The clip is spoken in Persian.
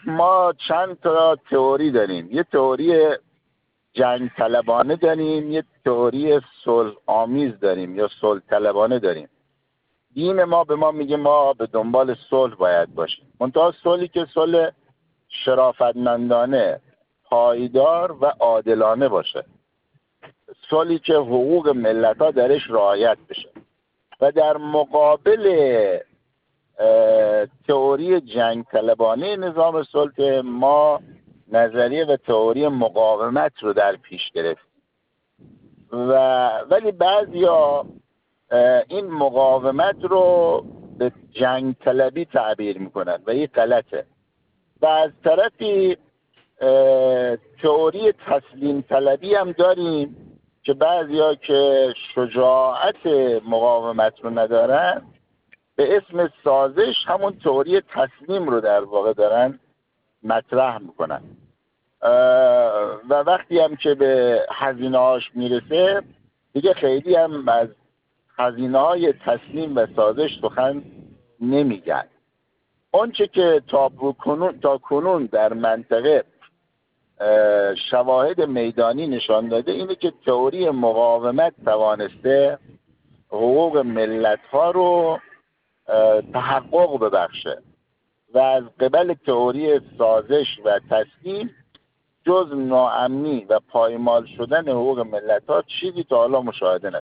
ما چند تا تئوری داریم. یه تئوری جنگ طلبانه داریم، یه تئوری صلح آمیز داریم یا صلح طلبانه داریم. دین ما به ما میگه ما به دنبال صلح باید باشیم، منتها صلحی که صلح شرافتمندانه، پایدار و عادلانه باشه، صلحی که حقوق ملت‌ها درش رعایت بشه. و در مقابل تئوری جنگ طلبانه نظام صلح ما نظریه و تئوری مقاومت رو در پیش گرفت. ولی بعضیا این مقاومت رو به جنگ طلبی تعبیر میکنن و این غلطه. و از طرفی تئوری تسلیم طلبی هم داریم که بعضیا که شجاعت مقاومت رو ندارن به اسم سازش همون تئوری تسلیم رو در واقع دارن مطرح میکنن و وقتی هم که به هزینه‌هاش میرسه دیگه خیلی هم از هزینه‌های تسلیم و سازش سخن نمیگن. آنچه که تا کنون در منطقه شواهد میدانی نشان داده اینه که تئوری مقاومت توانسته حقوق ملت‌ها رو تحقق ببخشه و از قبل تئوری سازش و تسلیم جز ناامنی و پایمال شدن حقوق ملت‌ها چیزی تا حالا مشاهده نشده.